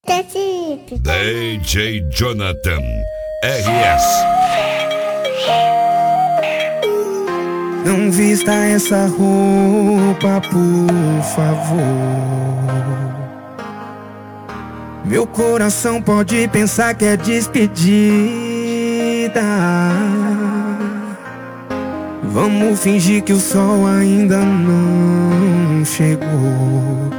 DJ Jonathan RS. Não vista essa roupa, por favor. Meu coração pode pensar que é despedida. Vamos fingir que o sol ainda não chegou.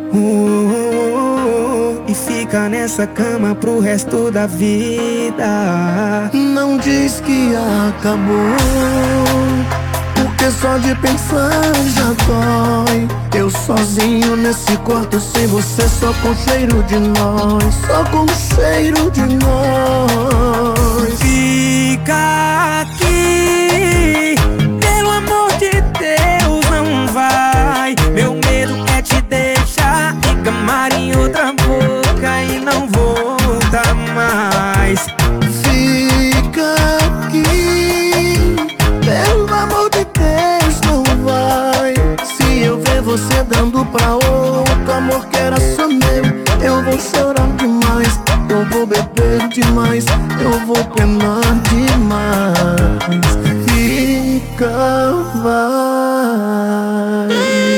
E fica nessa cama pro resto da vida. Não diz que acabou, porque só de pensar já dói. Eu sozinho nesse quarto sem você, só com cheiro de nós, só com cheiro de nós. Fica aqui, pelo amor de Deus, não vai. Meu medo é te deixar encamar em outra boca e não voltar mais. Fica aqui, pelo amor de Deus, não vai. Se eu ver você dando pra outro amor que era só meu, eu vou chorar demais, eu vou beber demais, eu vou penar demais. Fica, vai.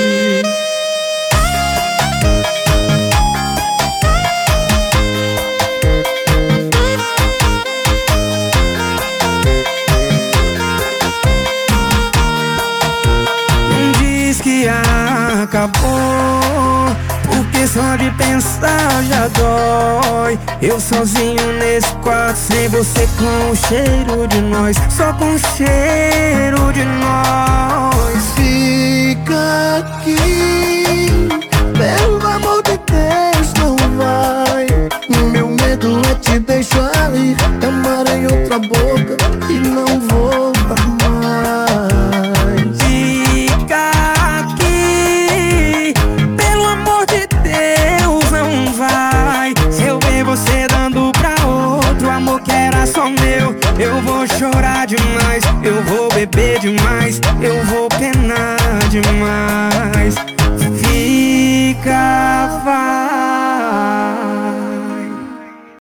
Que acabou, porque só de pensar já dói. Eu sozinho nesse quarto sem você, com o cheiro de nós, só com o cheiro de nós. Fica aqui, pelo amor de Deus, não vai. Meu medo é te deixar ir, amar em outra boca e não voltar mais. Fica aqui, pelo amor de Deus, não vai. Se eu ver você dando pra outro amor que era só meu, eu vou chorar demais, eu vou beber demais, eu vou penar demais. Fica, vai.